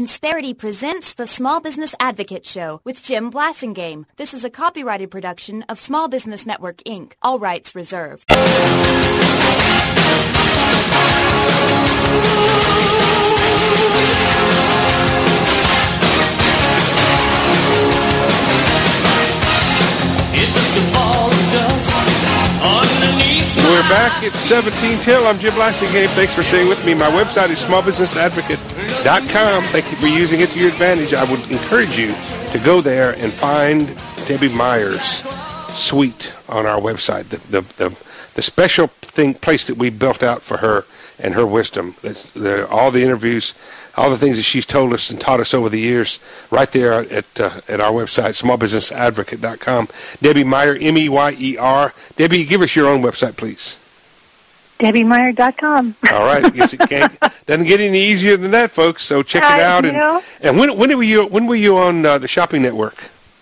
Insperity presents the Small Business Advocate Show with Jim Blasingame. This is a copyrighted production of Small Business Network, Inc. All rights reserved. It's just a fall of dust underneath. We're back. It's 17 I'm Jim Blasingame. Thanks for staying with me. My website is smallbusinessadvocate.com. Thank you for using it to your advantage. I would encourage you to go there and find Debbie Meyer's suite on our website. The special place that we built out for her and her wisdom. All the interviews, all the things that she's told us and taught us over the years, right there at our website, smallbusinessadvocate.com. Debbie Meyer, Meyer. Debbie, give us your own website, please. DebbieMeyer.com. All right. I guess it doesn't get any easier than that, folks. So check it out. And when were you on the Shopping Network?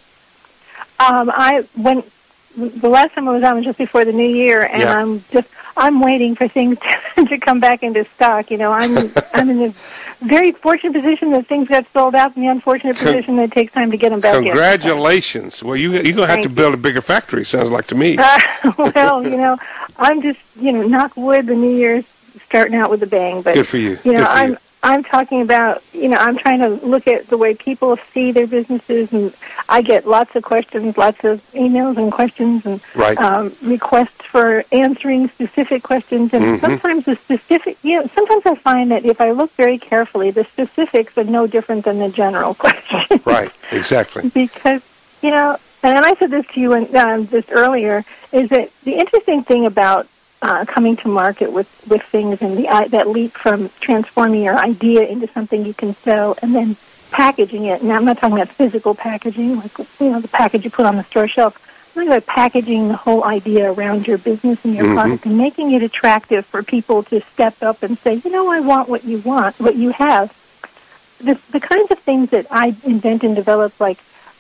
The last time I was on was just before the new year, and I'm waiting for things to come back into stock. You know, I'm in a very fortunate position that things got sold out, and the unfortunate position that it takes time to get them back in. Congratulations. Well, you're going to have to build a bigger factory, sounds like to me. Well, I'm just, knock wood, the new year's starting out with a bang. But, good for you. I'm talking about, I'm trying to look at the way people see their businesses, and I get lots of questions, lots of emails and questions, and requests for answering specific questions. And sometimes sometimes I find that if I look very carefully, the specifics are no different than the general question. Right, exactly. Because, and I said this to you just earlier, is that the interesting thing about coming to market with things and that leap from transforming your idea into something you can sell and then packaging it. And I'm not talking about physical packaging, like the package you put on the store shelf. I'm talking about packaging the whole idea around your business and your product and making it attractive for people to step up and say, I want what you have. The kinds of things that I invent and develop, like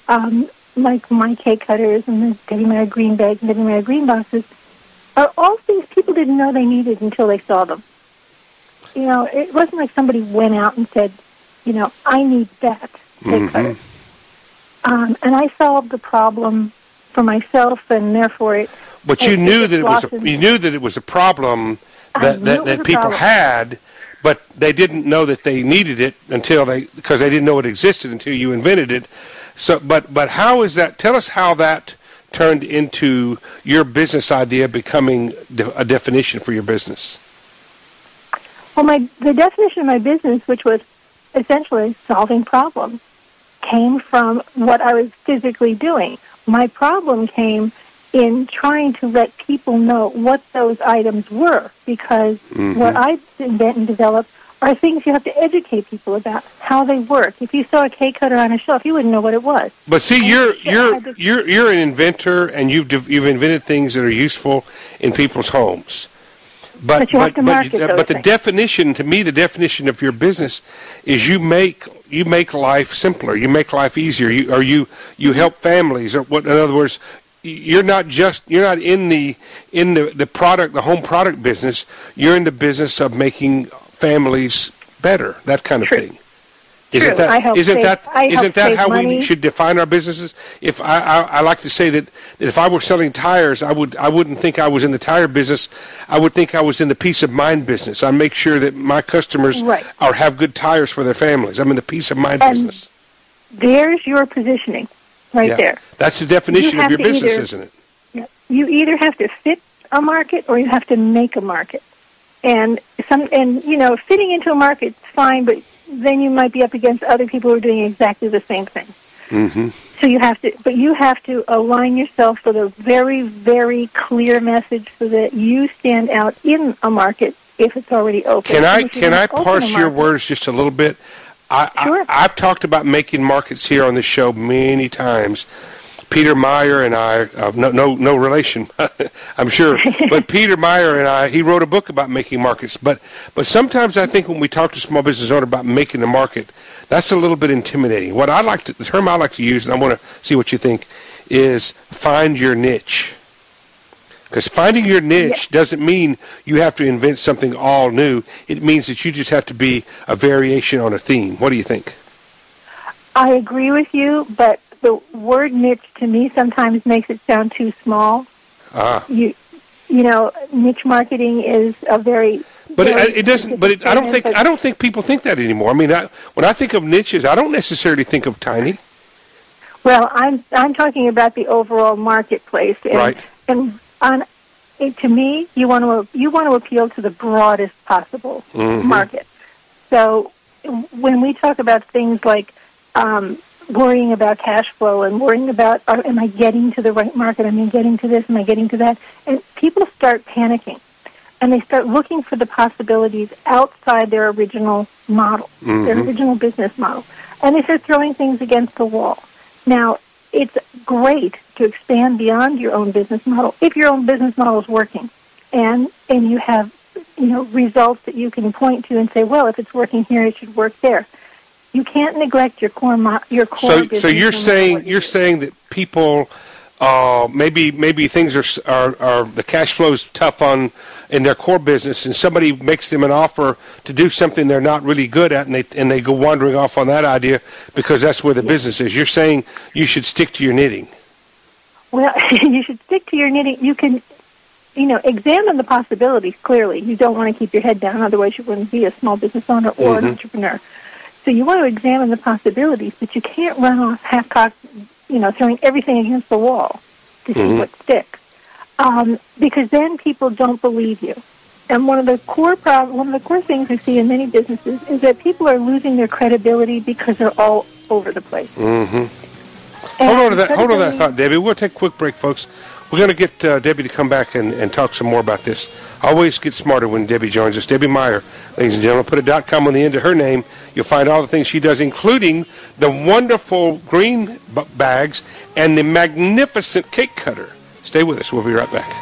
my cake cutters and the Debbie Meyer green bags and Debbie Meyer green boxes, are all things people didn't know they needed until they saw them. It wasn't like somebody went out and said, I need that cake cutter. And I solved the problem for myself, and therefore it. But you knew that it was a problem that people had, but they didn't know that they needed it because they didn't know it existed until you invented it. So, but how is that? Tell us how that turned into your business idea becoming a definition for your business? Well, the definition of my business, which was essentially solving problems, came from what I was physically doing. My problem came in trying to let people know what those items were, because what I invent and develop are things you have to educate people about, how they work. If you saw a cake cutter on a shelf, you wouldn't know what it was. But see, you're an inventor, and you've invented things that are useful in people's homes. But you have to market those the things. definition, to me, the definition of your business is you make life simpler. You make life easier. You help families. In other words, you're not in the product, the home product business. You're in the business of making families better, that kind of thing. Isn't that how we should define our businesses? If I like to say that if I were selling tires, I wouldn't think I was in the tire business. I would think I was in the peace of mind business. I make sure that my customers have good tires for their families. I'm in the peace of mind business. There's your positioning there. That's the definition of your business, isn't it? Yeah. You either have to fit a market or you have to make a market. And fitting into a market's fine, but then you might be up against other people who are doing exactly the same thing. So you have to align yourself with a very, very clear message so that you stand out in a market if it's already open. Can I parse your words just a little bit? Sure. I've talked about making markets here on this show many times. Peter Meyer and I, no relation, I'm sure, but Peter Meyer and I, he wrote a book about making markets. But sometimes I think when we talk to small business owners about making the market, that's a little bit intimidating. The term I like to use, and I want to see what you think, is find your niche. Because finding your niche doesn't mean you have to invent something all new. It means that you just have to be a variation on a theme. What do you think? I agree with you, but the word niche to me sometimes makes it sound too small. You know, niche marketing is a very it doesn't. But I don't think people think that anymore. I mean, when I think of niches, I don't necessarily think of tiny. Well, I'm talking about the overall marketplace, and, right? And to me, you want to appeal to the broadest possible market. So when we talk about things like worrying about cash flow and worrying about, am I getting to the right market? Am I getting to this? Am I getting to that? And people start panicking, and they start looking for the possibilities outside their original model, their original business model, and they start throwing things against the wall. Now, it's great to expand beyond your own business model if your own business model is working, and you have results that you can point to and say, well, if it's working here, it should work there. You can't neglect your core business. So you're saying that people maybe things are the cash flow's tough in their core business, and somebody makes them an offer to do something they're not really good at, and they go wandering off on that idea because that's where the business is. You're saying you should stick to your knitting. Well, you should stick to your knitting. You can, examine the possibilities. Clearly, you don't want to keep your head down, otherwise you wouldn't be a small business owner or an entrepreneur. So you want to examine the possibilities, but you can't run off half-cocked, throwing everything against the wall to see what sticks, because then people don't believe you. And one of the core things we see in many businesses is that people are losing their credibility because they're all over the place. Hold on to that thought, Debbie. We'll take a quick break, folks. We're going to get Debbie to come back and talk some more about this. I always get smarter when Debbie joins us. Debbie Meyer, ladies and gentlemen. Put a .com on the end of her name. You'll find all the things she does, including the wonderful green bags and the magnificent cake cutter. Stay with us. We'll be right back.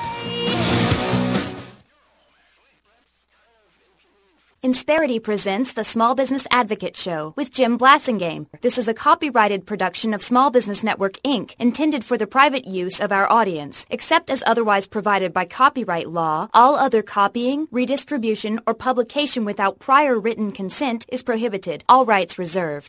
Insperity presents the Small Business Advocate Show with Jim Blasingame. This is a copyrighted production of Small Business Network, Inc., intended for the private use of our audience. Except as otherwise provided by copyright law, all other copying, redistribution, or publication without prior written consent is prohibited. All rights reserved.